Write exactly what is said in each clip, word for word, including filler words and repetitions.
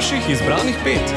Vaših izbranih pet.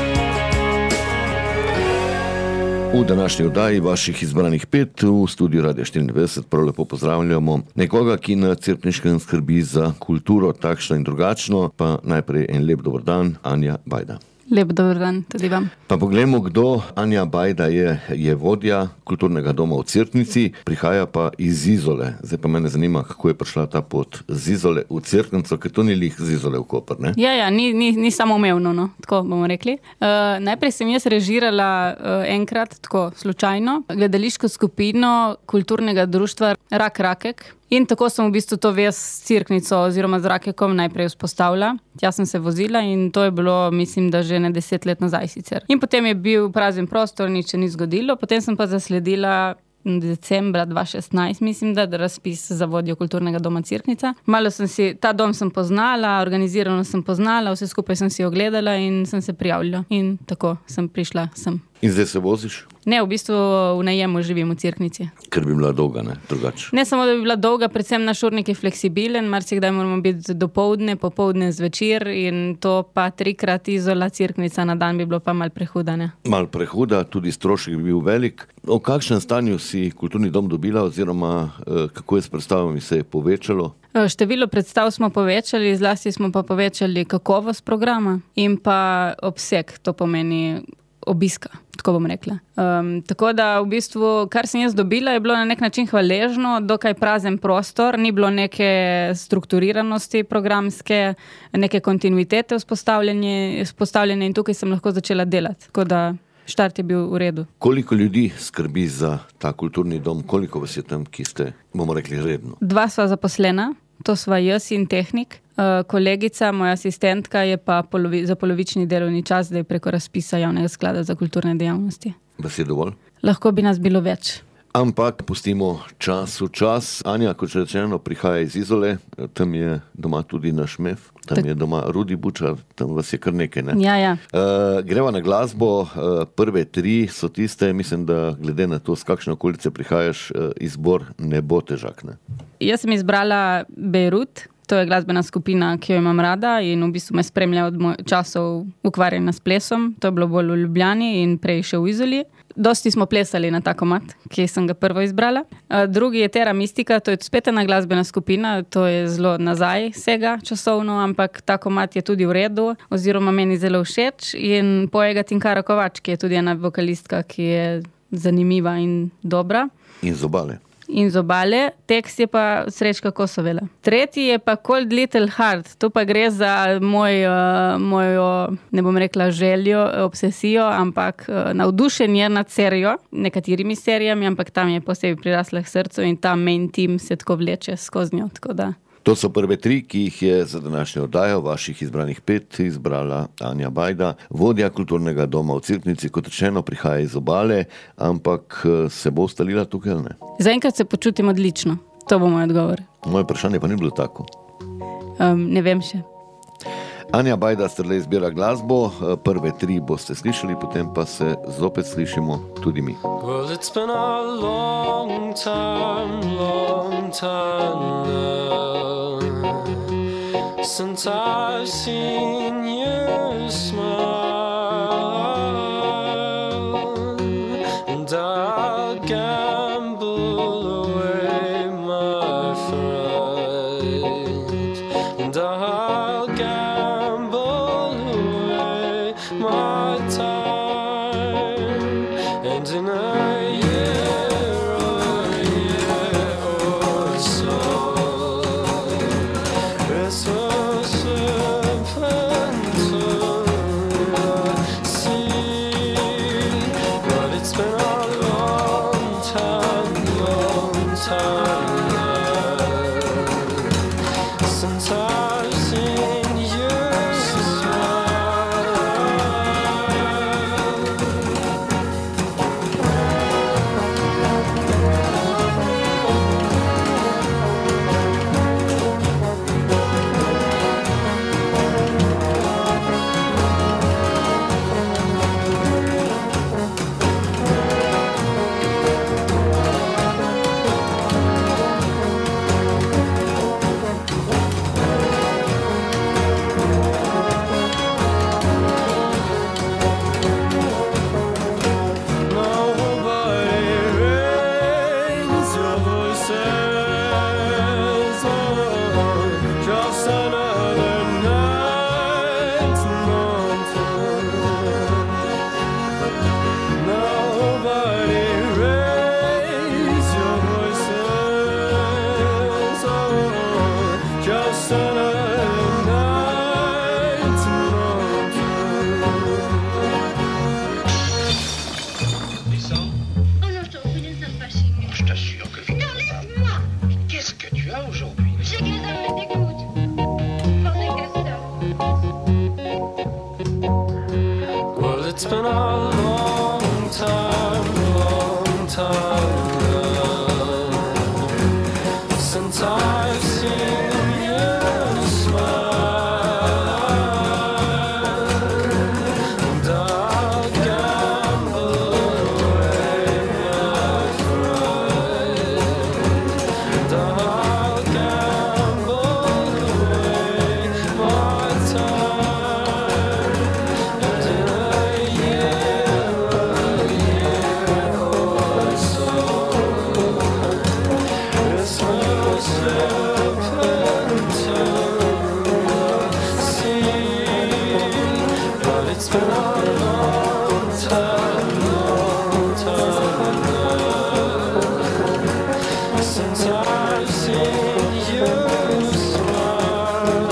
V današnji oddaji Vaših izbranih pet v studiu Radia štiriindvajset prav lepo pozdravljamo nekoga, ki na Cerkniškem skrbi za kulturo takšno in drugačno. Pa najprej en lep dober dan, Anja Bajda. Lep dober dan tudi vam. Pa poglejmo, kdo. Anja Bajda je, je vodja kulturnega doma v Cerknici, prihaja pa iz Izole. Zdaj pa mene zanima, kako je prišla ta pot z Izole v Cerknico, ker to ni lih z Izole v Koper, ne? Ja, ja, ni, ni, ni samoumevno, no, tako bomo rekli. Uh, najprej sem jaz režirala uh, enkrat, tako slučajno, gledališko skupino kulturnega društva Rak Rakek. In tako sem v bistvu to vez s Cerknico oziroma z Rakekom najprej vzpostavila. Tja sem se vozila in to je bilo, mislim, da že ne deset let nazaj sicer. In potem je bil prazen prostor, nič se ni zgodilo. Potem sem pa zasledila decembra dva tisoč šestnajst, mislim, da, da razpis za vodjo kulturnega doma Cerknica. Malo sem si, ta dom sem poznala, organizirano sem poznala, vse skupaj sem si ogledala in sem se prijavila. In tako sem prišla sem. In zdaj se voziš? Ne, v bistvu v najemu živim v Cerknici. Ker bi bila dolga, ne? Drugače. Ne samo, da bi bila dolga, predvsem naš urnik je fleksibilen, marsikdaj moramo biti dopoldne, popoldne, zvečer in to pa trikrat Izola, Cerknica na dan bi bilo pa mal prehuda, ne? Mal prehuda, tudi strošek bi bil velik. O kakšnem stanju si kulturni dom dobila oziroma eh, kako je s predstavami se je povečalo? Število predstav smo povečali, zlasti smo pa povečali kakovost programa in pa obseg, to pomeni obiska, tako bom rekla. Um, tako da v bistvu, kar sem jaz dobila, je bilo na nek način hvaležno, dokaj prazen prostor, ni bilo neke strukturiranosti programske, neke kontinuitete vzpostavljene in tukaj sem lahko začela delati. Tako da štart je bil v redu. Koliko ljudi skrbi za ta kulturni dom? Koliko vas je tam, ki ste, bomo rekli, redno? Dva sva zaposlena, to sva jaz in tehnik. Uh, kolegica, moja asistentka je pa polovi, za polovični delovni čas zdaj preko razpisa Javnega sklada za kulturne dejavnosti. Vas je dovolj? Lahko bi nas bilo več. Ampak pustimo čas v čas. Anja, kot že rečeno, prihaja iz Izole, tam je doma tudi naš Mef, tam tak. Je doma Rudi Bučar, tam vas je kar nekaj, ne? Ja, ja. Uh, greva na glasbo, uh, prve tri so tiste, mislim, da glede na to, z kakšne okolice prihajaš, uh, izbor ne bo težak, ne? Jaz sem izbrala Beirut. To je glasbena skupina, ki jo imam rada in v bistvu me spremlja od moj časov ukvarjanja s plesom. To je bilo bolj v Ljubljani in prej še v Izoli. Dosti smo plesali na ta komad, ki sem ga prvo izbrala. Drugi je Terra Mystica, to je spet ena glasbena skupina, to je zelo nazaj vsega časovno, ampak ta komad je tudi v redu, oziroma meni zelo všeč. In poega Tinkara Kovač, ki je tudi ena vokalistka, ki je zanimiva in dobra. In z Obale. In z Obale, tekst je pa Srečka Kosovela. Tretji je pa Cold Little Heart, to pa gre za moj, uh, mojo, ne bom rekla željo, obsesijo, ampak uh, navdušenje nad serijo, nekaterimi serijami, ampak tam je posebej prirasla k srcu in ta main team se tako vleče skozi njo, tako da. To so prve tri, ki jih je za današnjo oddajo Vaših izbranih pet izbrala Anja Bajda, vodja kulturnega doma v Cerknici, kot rečeno, prihaja iz Obale, ampak se bo ustalila tukaj, ali ne? Zaenkrat se počutim odlično, to bo moj odgovor. Moje vprašanje pa ni bilo tako. Um, ne vem še. Anja Bajda strle izbira glasbo, prve tri boste slišali, potem pa se zopet slišimo tudi mi. Well, it's been a long time, long time now since I've seen you smile, and I'll gamble away my fright, and I'll gamble away my time, and in a year or a year or so, it's so simple to see, but it's been a long time, long time now since I've seen va aujourd'hui? J'ai quinze ans d'écoute. Faudrait que ça. Well, it's been a long time, long time since I've seen you smile, and I'll gamble away my fright, and I'll gamble away my time, and in a year, a year or so, Christmas slip into the sea. But it's been a long time, long time since I've seen you smile.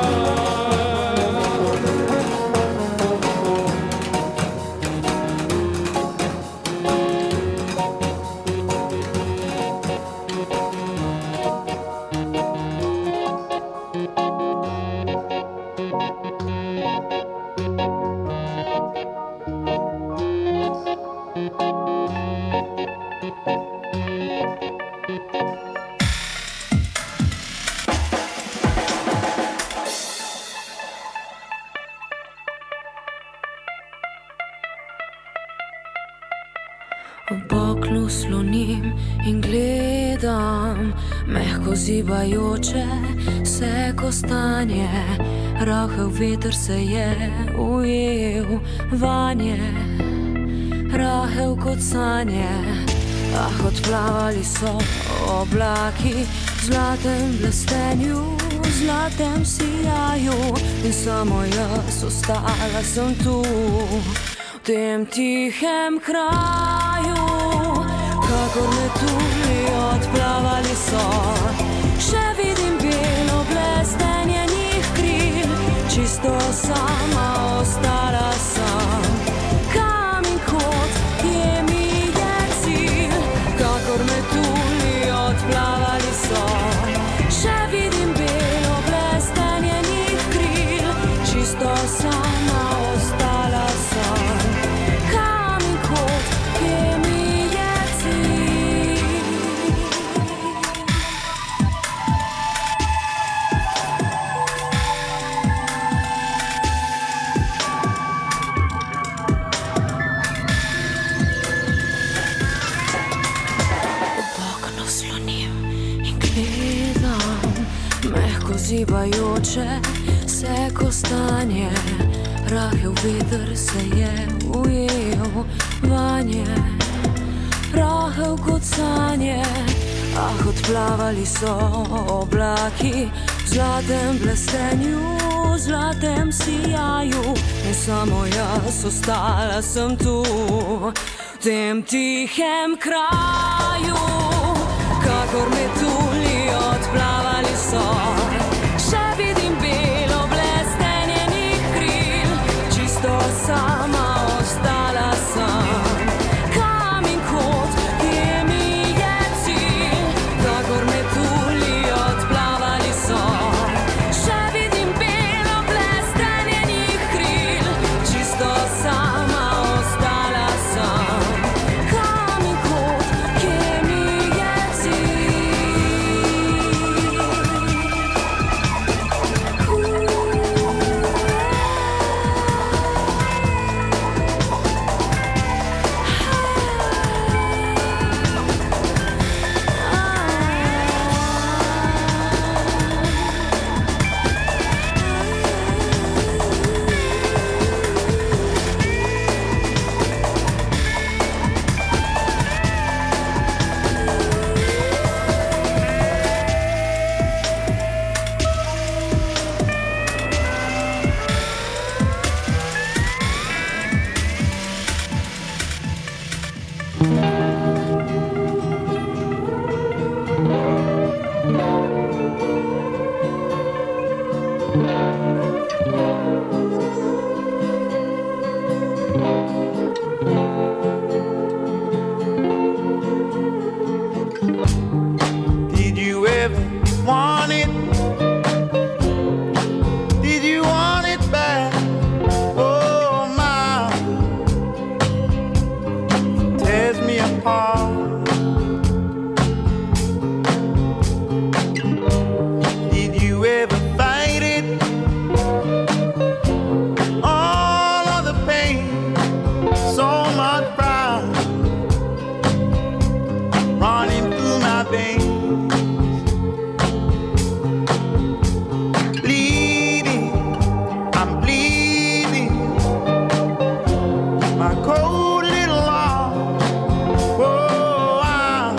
Ob oknu slonim in gledam mehko zibajoče se kostanje, rahel veter se je ujel vanje, rahel kot sanje. Ah, odplavali so oblaki v zlatem blestenju, v zlatem sijaju, in samo jaz ostala sem tu, v tem tihem kraju. Kakor metulji odplavali so, še vidim belo blestenje njih kril, čisto sama ostala sem, kam in kot je mi je cilj. Kakor metulji odplavali so, še vidim belo blestenje njih kril, čisto sama ostala sem, kam in kot je mi je cilj. Ob okno slonim in gledam mehko zibajoče se kostanje, rahel veter se je ujel vanje, rahel kot sanje. Ah, odplavali so oblaki v zlatem blestenju, v zlatem sijaju, in samo jaz ostala sem tu, v tem tihem kraju. Kakor metulji odplavali so, še vidim belo blestenje njih kril, čisto sama ostala sem, kam in kot je mi je cilj. Kakor metulji odplavali so, še vidim belo blestenje njih kril, čisto sama ostala sem, kam in kot je mi je Did you ever want it? Did you want it back? Oh my, tears me apart. Did you ever fight it? All of the pain, so much pride running through my veins. Bleeding, I'm bleeding. My cold little heart. Oh, I,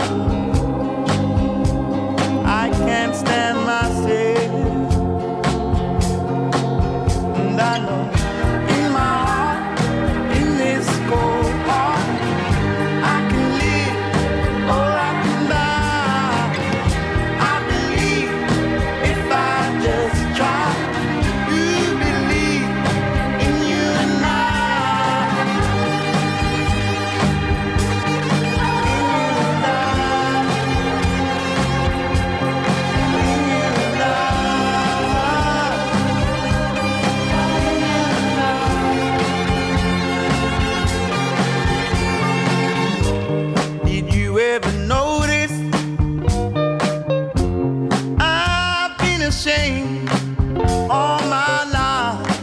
I can't stand myself. And I know in my heart, in this cold heart, I can live or I can die. I believe if I just try. You believe in you and I. Did you ever notice I've been ashamed all my life?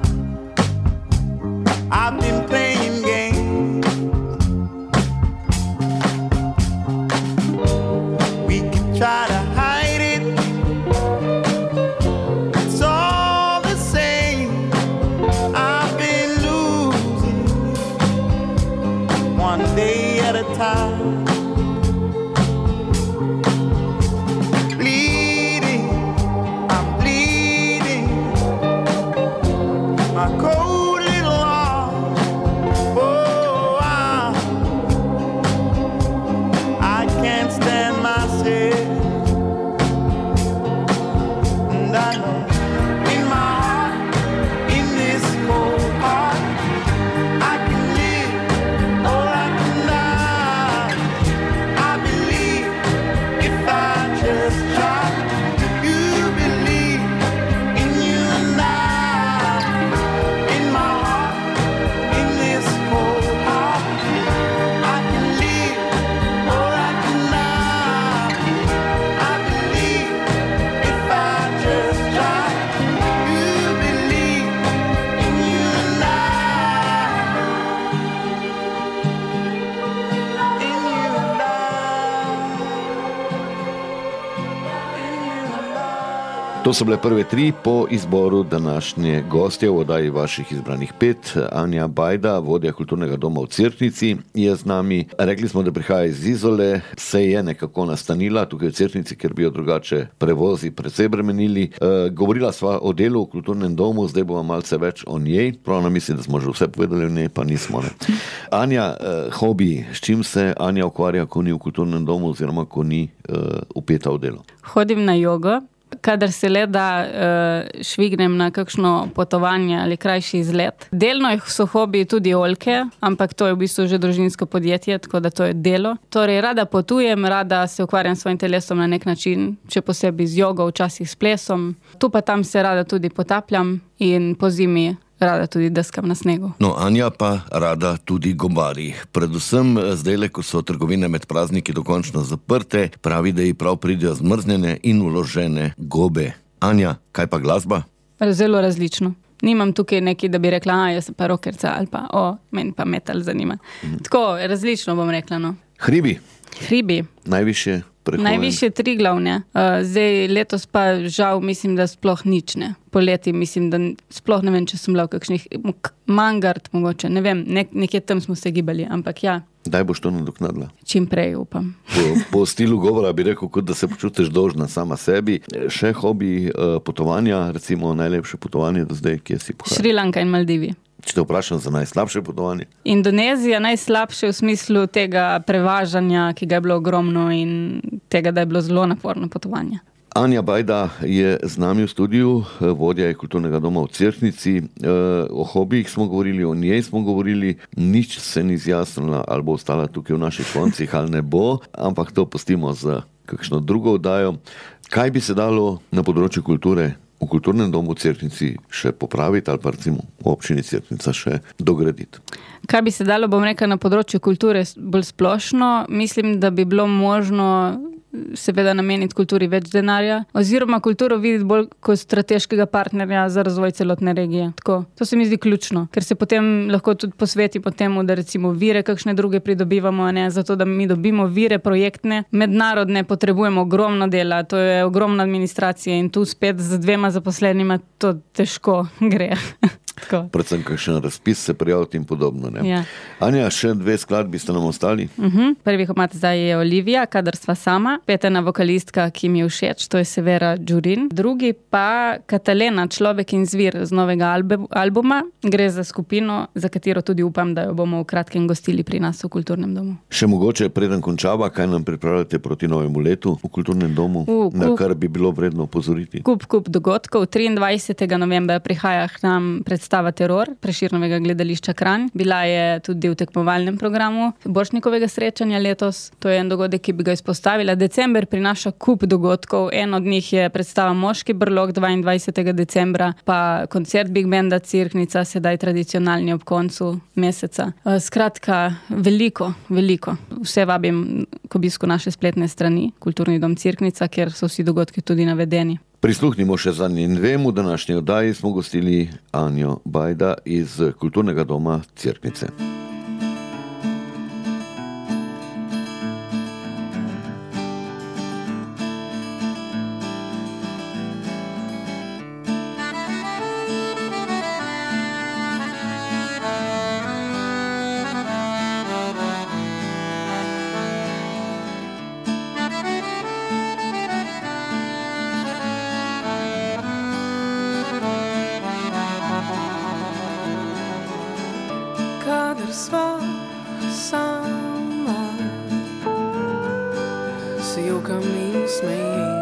I've been playing games. We can try to hide it. It's all the same. I've been losing one day at a time. Bleeding, I'm bleeding. My cold little heart. Oh, I, I can't stand myself. And I know in my heart, in this cold heart, I can live or I can die. I believe if I just try. You believe in you and I. In my heart, in this cold heart, I can live or I can die. I believe if I just try. You believe in you and I. In you and I. In you and I. To so bile prve tri po izboru današnje gostje v oddaji vaših izbranih pet. Anja Bajda, vodja kulturnega doma v Cerknici, je z nami. Rekli smo, da prihaja iz Izole, se je nekako nastanila tukaj v Cerknici, ker bi jo drugače prevozi precej bremenili. E, govorila sva o delu v kulturnem domu, zdaj bomo malce več o njej. Pravno mislim, da smo že vse povedali o njej, pa nismo. Ne. Anja, e, hobi, s čim se Anja ukvarja, ko ni v kulturnem domu oziroma ko ni e, upeta v delo? Hodim na jogo. Kadar se le da uh, švignem na kakšno potovanje ali krajši izlet. Delno so hobiji tudi oljke, ampak to je v bistvu že družinsko podjetje, tako da to je delo. Torej, rada potujem, rada se ukvarjam s svojim telesom na nek način, še posebej z jogo, včasih s plesom. Tu pa tam se rada tudi potapljam in po zimi rada tudi deskam na snegu. No, Anja pa rada tudi gobari. Predvsem zdajle, ko so trgovine med prazniki dokončno zaprte, pravi, da ji prav pridejo zmrznjene in vložene gobe. Anja, kaj pa glasba? Zelo različno. Nimam tukaj neki, da bi rekla, a jaz sem pa rockerca ali pa, o, meni pa metal zanima. Mm. Tako, različno bom rekla, no. Hribi? Hribi. Najvišje prehojen? Najvišje Triglavne. Uh, zdaj letos pa žal mislim, da sploh nič ne. Poleti mislim, da sploh ne vem, če sem bila v kakšnih Mangard mogoče, ne vem, nek, nekje tam smo se gibali, ampak ja. Daj boš to nadoknadila? Čim prej, upam. Po, po stilu govora bi rekel, kot da se počutiš dolžna sama sebi. Še hobi uh, potovanja, recimo najlepše potovanje do zdaj, kje si pohajal? Šrilanka in Maldivi. Če te vprašam za najslabše potovanje? Indonezija najslabše v smislu tega prevažanja, ki ga je bilo ogromno in tega, da je bilo zelo naporno potovanje. Anja Bajda je z nami v studiu, vodja je kulturnega doma v Cerknici. O hobijih smo govorili, o njej smo govorili, nič se ni izjasnila, ali bo ostala tukaj v naših koncih, ali ne bo, ampak to pustimo za kakšno drugo oddajo. Kaj bi se dalo na področju kulture v kulturnem domu v Cerknici še popraviti ali pa recimo v občini Cerknica še dograditi? Kaj bi se dalo, bom rekla, na področju kulture bolj splošno? Mislim, da bi bilo možno seveda nameniti kulturi več denarja, oziroma kulturo videti bolj kot strateškega partnerja za razvoj celotne regije. Tako. To se mi zdi ključno, ker se potem lahko tudi posvetimo temu, da recimo vire kakšne druge pridobivamo, a ne, zato da mi dobimo vire projektne, mednarodne, potrebujemo ogromno dela, to je ogromna administracija in tu spet z dvema zaposlenima to težko gre. Tako. Predvsem kakšen razpis se prijaviti in podobno. Ne? Ja. Anja, še dve skladbi ste nam ostali? Uh-huh. Prvi, ko imate zdaj, je Olivia, Kadar sva sama. Petena vokalistka, ki mi je všeč, to je Severa Đurin. Drugi pa Katalena, Človek in zvir z novega albe, albuma. Gre za skupino, za katero tudi upam, da jo bomo v kratkem gostili pri nas v kulturnem domu. Še mogoče preden končava, kaj nam pripravljate proti novemu letu v kulturnem domu, U, na kup- kar bi bilo vredno opozoriti? Kup, kup dogodkov. triindvajsetega novembra prihaja k nam predstava Teror Prešernovega gledališča Kranj. Bila je tudi v tekmovalnem programu Borštnikovega srečanja letos. To je en dogodek, ki bi ga izpostavila. December prinaša kup dogodkov. En od njih je predstava Moški brlog dvaindvajsetega decembra, pa koncert Big Banda Cerknica, sedaj tradicionalni ob koncu meseca. Eh, Skratka, veliko, veliko. Vse vabim k obisku naše spletne strani Kulturni dom Cerknica, kjer so vsi dogodki tudi navedeni. Prisluhnimo še zadnjim dvem. V današnji oddaji smo gostili Anjo Bajda iz Kulturnega doma Cerknice. Kadar sva sama, se jokam in smejim.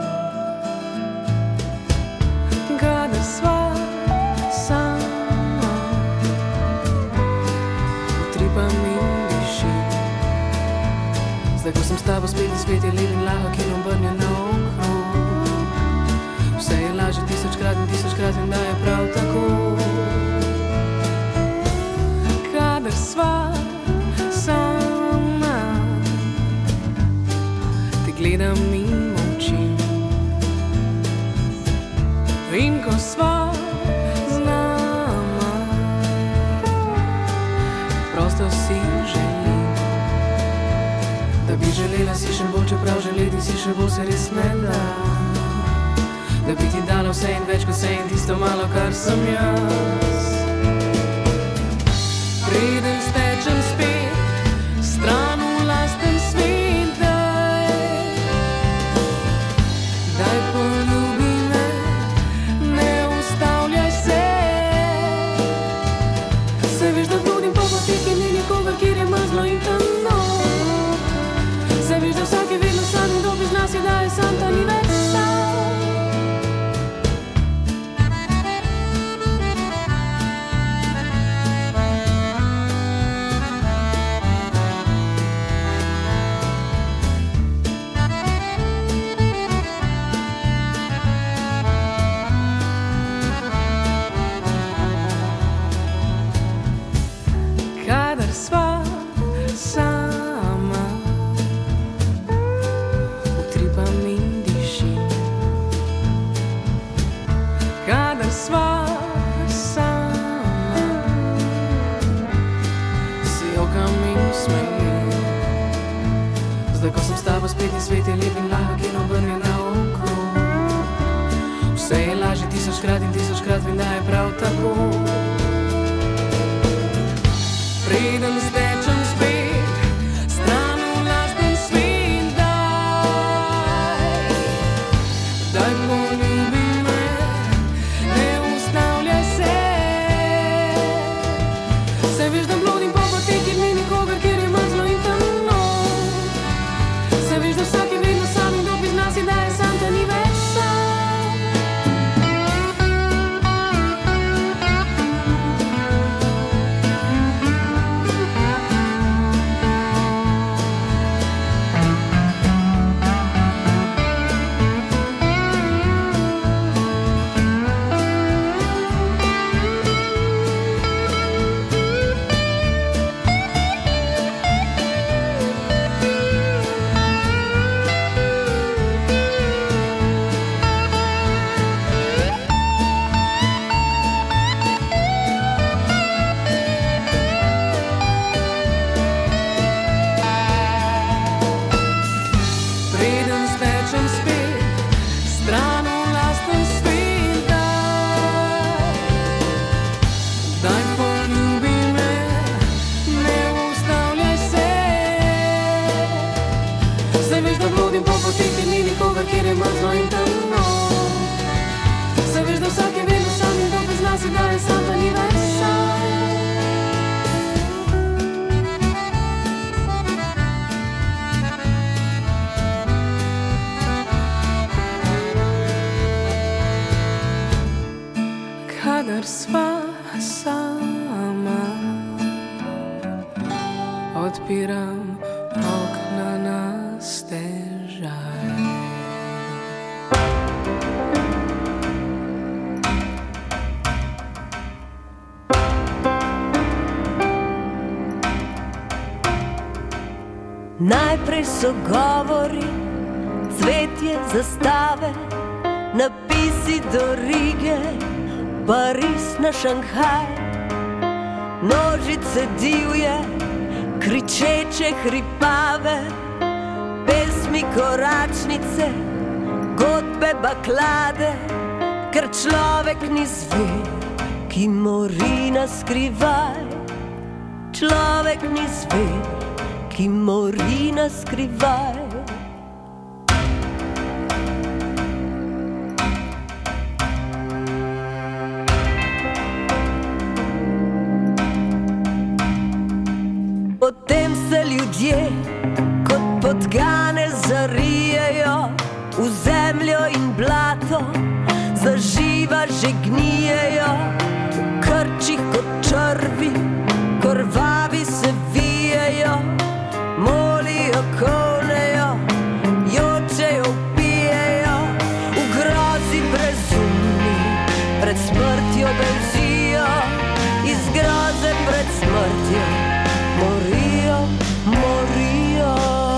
Kadar sva sama, utripam in dišim. Zdaj, ko sem s tabo spet in svet je lep in lahek in obrnjen naokrog, vse je lažje tisočkrat in tisočkrat in da je prav tako. Kadar sva sama, te gledam in molčim. In ko sva z nama, prosto si želim, da bi želela si še bolj, čeprav želeti si še bolj se res ne da. Da bi ti dala vse in več kot vse in tisto malo, kar sem jaz. Preden stečem spet stran v lasten svet, daj, daj poljubi me, ne ustavljaj se. Se veš, da hodim po poteh in ni nikogar, kjer je mrzlo in temno. Se veš, da vsak je vedno sam in dobi z nas je, da je sam, ta ni več sam. Kadar sva sama, utripam in dišim. Kadar sva sama, se jokam in smejim. Zdaj, ko sem s tabo spet in svet je lep in lahek in obrnjen naokrog, vse je lažje tisočkrat in tisočkrat vem, da je prav tako. Preden stečem spet stran v lasten svet, daj, daj poljubi me, ne ustavljaj se. Se veš, da blodim po poteh, kjer ni nikogar, kjer je mrzlo in temno. Se veš, da vsak je vedno sam in dobi z nas je, da je sam, ta ni več sam. ker sva sama. Odpiram okna na stežaj. Najprej so govori, cvetje, zastave, napisi do Rige, Pariz na Šanghaj. Nožice divje, kričeče, hripave, pesmi, koračnice, godbe, baklade, ker človek ni zver, ki mori na skrivaj. Človek ni zver, ki mori na skrivaj. Potem se ljudje kot podgane zarijejo v zemljo in blato, zaživa že gnijejo, v krčih kot črvi, krvavi se vijejo. Molijo, kolnejo, jočejo, pijejo, v grozi brezumni, pred smrtjo bežijo, iz groze pred smrtjo morijo, morijo.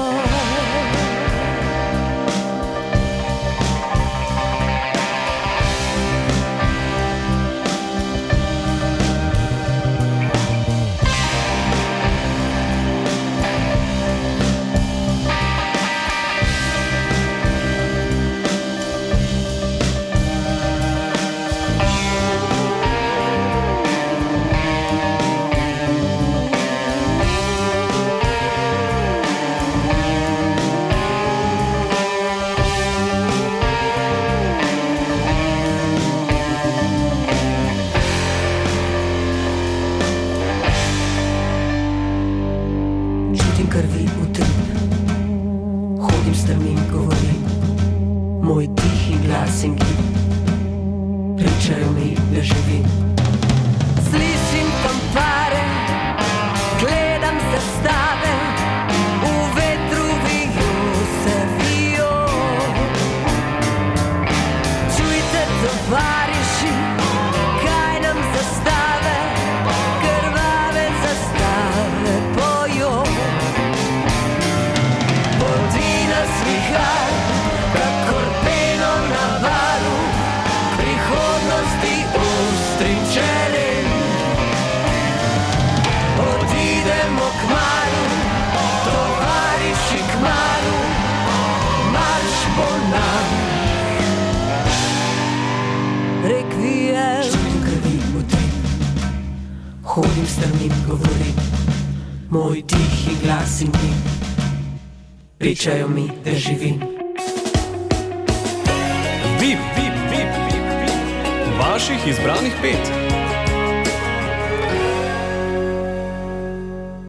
Krvi utrip, hodim, strmim, govorim, moj tihi glas in gib pričajo mi, da živim. Slišim fanfare, gledam zastave, v vetru vijo se vijo. Čujte, tovariši, kaj nam zastave, krvave zastave pojo. Svihaj, kakor peno na valu, prihodnosti ostrim čelim. Odidemo kmalu, tovariši kmalu, marš po nam. Rekvijem, čutim krvi utrip, hodim, strmim, govorim, moj tihi glas in njim pričajo mi, da živim. Vip, vip, vip, vip, vip. Vaših izbranih pet.